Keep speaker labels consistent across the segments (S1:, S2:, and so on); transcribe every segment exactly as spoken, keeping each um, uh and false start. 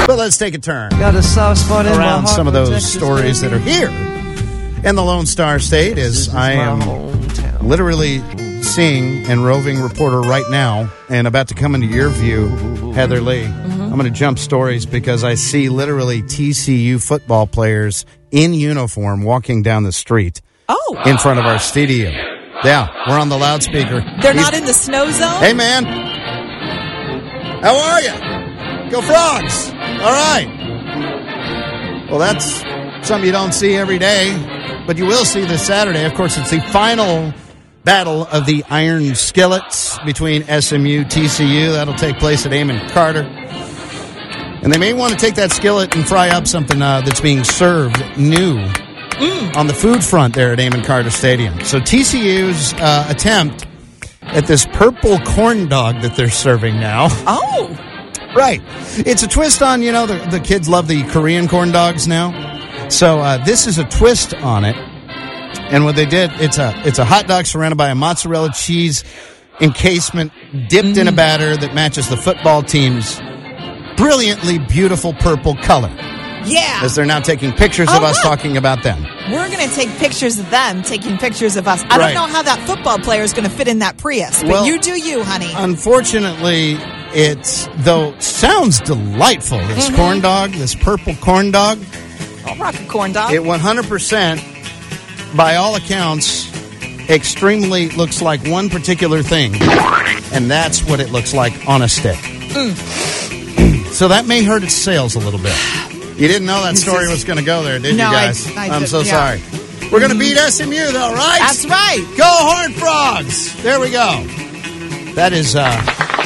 S1: But let's take a turn
S2: Got a soft spot in
S1: around
S2: my heart
S1: some of
S2: for
S1: those
S2: Texas,
S1: stories
S2: baby.
S1: that are here in the Lone Star State as I am
S2: hometown.
S1: literally seeing and roving reporter right now and about to come into your view, Heather Lee. Mm-hmm. I'm going to jump stories because I see literally T C U football players in uniform walking down the street
S3: Oh.
S1: in front of our studio. Yeah, we're on the loudspeaker.
S3: They're
S1: He's-
S3: not in the snow zone?
S1: Hey, man. How are you? Go Frogs. All right. Well, that's something you don't see every day, but you will see this Saturday. Of course, it's the final battle of the Iron Skillets between S M U, T C U. That'll take place at Amon Carter. And they may want to take that skillet and fry up something uh, that's being served new mm. on the food front there at Amon Carter Stadium. So T C U's uh, attempt at this purple corn dog that they're serving now.
S3: Oh.
S1: Right. It's a twist on, you know, the, the kids love the Korean corn dogs now. So uh, this is a twist on it. And what they did, it's a it's a hot dog surrounded by a mozzarella cheese encasement dipped mm. in a batter that matches the football team's brilliantly beautiful purple color.
S3: Yeah.
S1: As they're now taking pictures
S3: oh,
S1: of us
S3: look.
S1: talking about them.
S3: We're going to take pictures of them taking pictures of us. I
S1: Right.
S3: don't know how that football player is going to fit in that Prius, but
S1: Well,
S3: you do you, honey.
S1: Unfortunately, it's, though, sounds delightful, this
S3: Mm-hmm.
S1: corn dog, this purple corn dog.
S3: I'll rock a corn dog.
S1: It one hundred percent, by all accounts, extremely looks like one particular thing. And that's what it looks like on a stick.
S3: Mm.
S1: So that may hurt its sales a little bit. You didn't know that story was going to go there, did
S3: No,
S1: you
S3: I-
S1: guys?
S3: I
S1: I'm
S3: did-
S1: so
S3: yeah.
S1: sorry. We're going to beat S M U, though, right?
S3: That's right.
S1: Go Horned Frogs! There we go. That is, uh...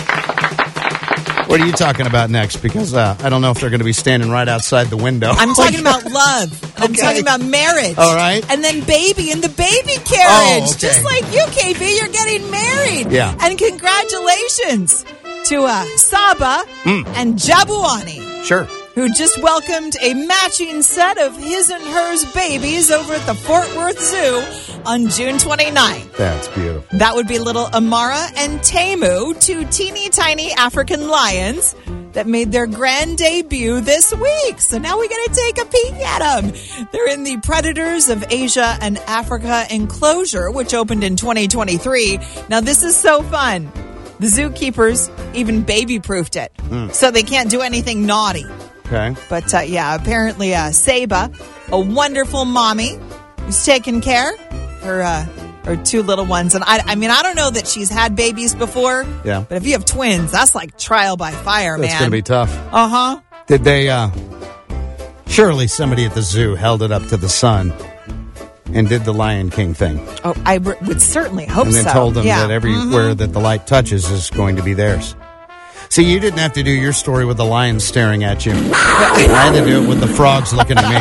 S1: what are you talking about next? Because uh, I don't know if they're going to be standing right outside the window.
S3: I'm talking about love. I'm
S1: Okay.
S3: talking about marriage.
S1: All right.
S3: And then baby in the baby carriage.
S1: Oh, okay.
S3: Just like you, K B, you're getting married.
S1: Yeah.
S3: And congratulations to uh, Saba
S1: Mm.
S3: and Jabuani,
S1: Sure.
S3: who just welcomed a matching set of his and hers babies over at the Fort Worth Zoo on June twenty-ninth.
S1: That's beautiful.
S3: That would be little Amara and Temu, two teeny tiny African lions that made their grand debut this week. So now we get to take a peek at them. They're in the Predators of Asia and Africa enclosure, which opened in twenty twenty-three. Now this is so fun. The zookeepers even baby-proofed it,
S1: Mm.
S3: so they can't do anything naughty.
S1: Okay.
S3: But, uh, yeah, apparently uh, Saba, a wonderful mommy who's taking care of her, uh, her two little ones. And, I, I mean, I don't know that she's had babies before.
S1: Yeah.
S3: But if you have twins, that's like trial by fire,
S1: That's
S3: man.
S1: going to be tough.
S3: Uh-huh.
S1: Did they, uh... Surely somebody at the zoo held it up to the sun and did the Lion King thing.
S3: Oh, I r- would certainly hope
S1: And then
S3: so.
S1: told them
S3: yeah.
S1: that everywhere that the light touches is going to be theirs. See, you didn't have to do your story with the lions staring at you. I had to do it with the frogs looking at me.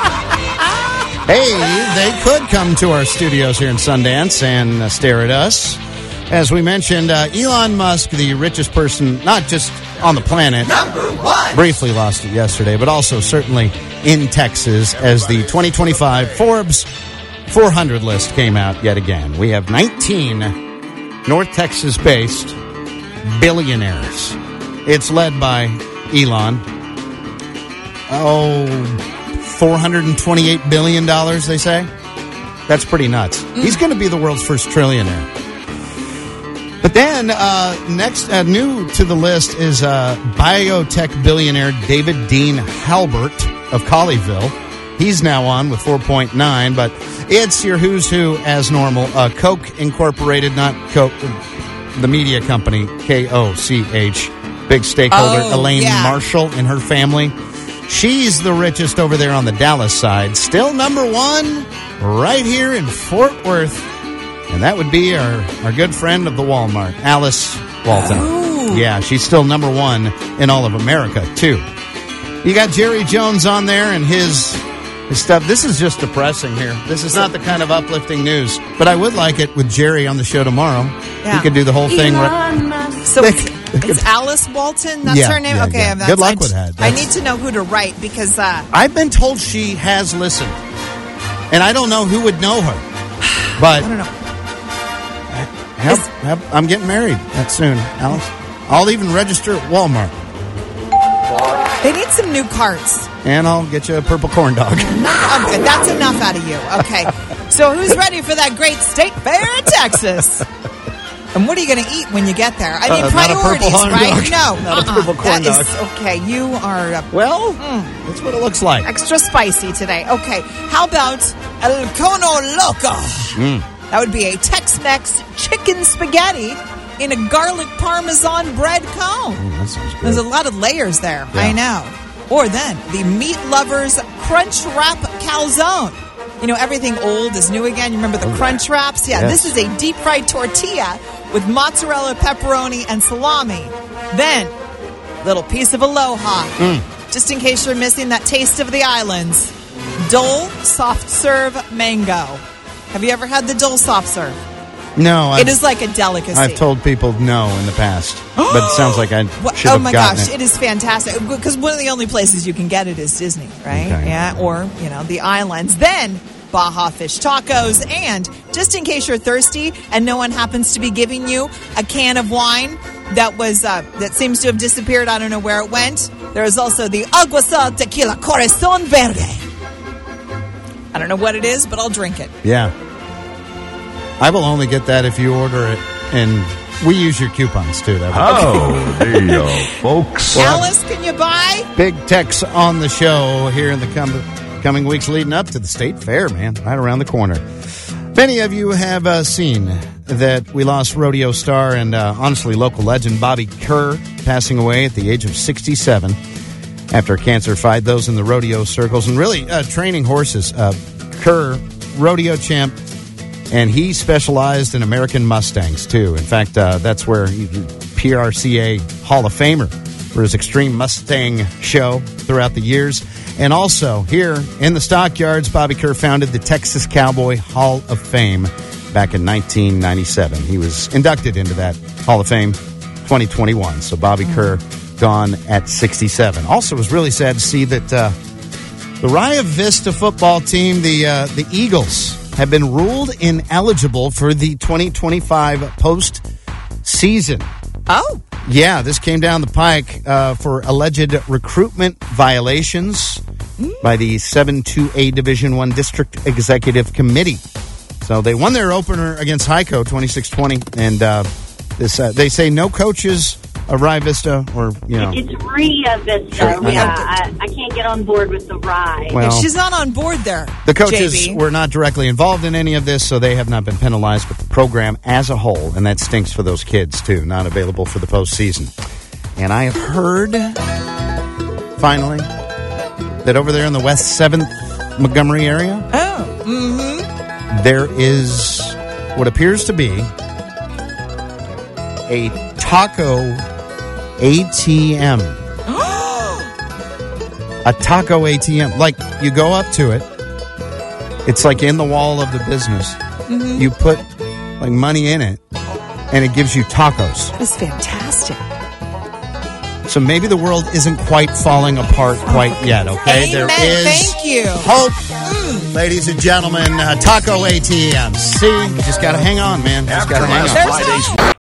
S1: Hey, they could come to our studios here in Sundance and uh, stare at us. As we mentioned, uh, Elon Musk, the richest person, not just on the planet,
S2: Number one.
S1: briefly lost it yesterday, but also certainly in Texas as the twenty twenty-five Forbes four hundred list came out yet again. We have nineteen North Texas-based billionaires. It's led by Elon. Oh, four hundred twenty-eight billion dollars, they say. That's pretty nuts. Mm. He's going to be the world's first trillionaire. But then, uh, next, uh, new to the list is uh, biotech billionaire David Dean Halbert of Colleyville. He's now on with four point nine, but it's your who's who as normal. Uh, Coke Incorporated, not Coke, the media company, K O C H, big stakeholder,
S3: Oh,
S1: Elaine
S3: yeah.
S1: Marshall and her family. She's the richest over there on the Dallas side. Still number one right here in Fort Worth. And that would be our, our good friend of the Walmart, Alice Walton.
S3: Oh.
S1: Yeah, she's still number one in all of America, too. You got Jerry Jones on there and his, his stuff. This is just depressing here. This is not the kind of uplifting news. But I would like it with Jerry on the show tomorrow.
S3: Yeah.
S1: He could do the whole thing. Right.
S3: So it's, it's Alice Walton? That's
S1: Yeah,
S3: her name?
S1: yeah,
S3: okay.
S1: yeah.
S3: That's,
S1: Good luck
S3: I,
S1: with that.
S3: I
S1: That's-
S3: need to know who to write because... Uh,
S1: I've been told she has listened. And I don't know who would know her. But
S3: I don't know.
S1: have, have, I'm getting married that soon, Alice. I'll even register at Walmart.
S3: They need some new carts.
S1: And I'll get you a purple corn dog.
S3: Okay, that's enough out of you. Okay. So who's ready for that great state fair in Texas? And what are you going to eat when you get there? I mean,
S1: Uh, not a
S3: priorities,
S1: purple corn
S3: right?
S1: dog.
S3: No.
S1: Not a
S3: uh-uh.
S1: purple corn
S3: That
S1: dog.
S3: is- okay, you are uh,
S1: Well, that's what it looks like.
S3: extra spicy today. Okay, how about El Cono Loco?
S1: Mm.
S3: That would be a Tex-Mex chicken spaghetti in a garlic parmesan bread cone.
S1: Mm, that sounds good.
S3: There's a lot of layers there.
S1: Yeah.
S3: I know. Or then the Meat Lovers Crunch Wrap Calzone. You know, everything old is new again. You remember the
S1: Oh,
S3: Crunch Wraps? Yeah,
S1: Yes.
S3: this is a deep fried tortilla with mozzarella, pepperoni, and salami. Then, little piece of aloha.
S1: Mm.
S3: Just in case you're missing that taste of the islands. Dole Soft Serve Mango. Have you ever had the Dole Soft Serve?
S1: No, I've,
S3: It is like a delicacy.
S1: I've told people no in the past, but it sounds like I
S3: What-
S1: should
S3: oh
S1: have
S3: my
S1: gotten
S3: gosh,
S1: it.
S3: it is fantastic. Because one of the only places you can get it is Disney, right?
S1: Okay.
S3: Yeah, or, you know, the islands. Then, Baja Fish Tacos. And just in case you're thirsty and no one happens to be giving you a can of wine that was uh, that seems to have disappeared, I don't know where it went, there is also the Aguasal Tequila Corazon Verde. I don't know what it is, but I'll drink it.
S1: Yeah. I will only get that if you order it, and we use your coupons, too. That
S4: Oh, there you go, folks.
S3: Alice, can you buy?
S1: Big techs on the show here in the com- coming weeks leading up to the state fair, man, right around the corner. Many of you have uh, seen that we lost rodeo star and uh, honestly local legend Bobby Kerr passing away at the age of sixty-seven after a cancer fight. Those in the rodeo circles and really uh, training horses. Uh, Kerr, rodeo champ, and he specialized in American Mustangs too. In fact, uh, that's where he P R C A Hall of Famer for his Extreme Mustang show throughout the years. And also, here in the stockyards, Bobby Kerr founded the Texas Cowboy Hall of Fame back in nineteen ninety-seven. He was inducted into that Hall of Fame twenty twenty-one. So Bobby Kerr gone at sixty-seven. Also, it was really sad to see that uh, the Rio Vista football team, the uh, the Eagles, have been ruled ineligible for the twenty twenty-five postseason.
S3: Oh.
S1: Yeah, this came down the pike uh, for alleged recruitment violations by the seven two A Division One District Executive Committee. So they won their opener against Hico twenty-six twenty, and uh, this uh, they say no coaches of Rio Vista or, you know.
S5: It's Ria Vista.
S1: Sure.
S5: Yeah, I, I can't get on board with the Rye.
S1: Well,
S3: She's not on board there.
S1: the coaches
S3: J B.
S1: were not directly involved in any of this, so they have not been penalized, but the program as a whole, and that stinks for those kids, too, not available for the postseason. And I have heard, finally, that over there in the West seventh Montgomery area,
S3: Oh. Mm-hmm.
S1: there is what appears to be a taco A T M. A taco A T M. Like, you go up to it. It's like in the wall of the business.
S3: Mm-hmm.
S1: You put like money in it, and it gives you tacos.
S3: That is fantastic.
S1: So maybe the world isn't quite falling apart quite yet, okay?
S3: Amen.
S1: There is
S3: Thank you.
S1: hope, ladies and gentlemen. Uh, taco A T Ms. See, you just got to hang on, man. Just got to hang on.
S3: There's hope.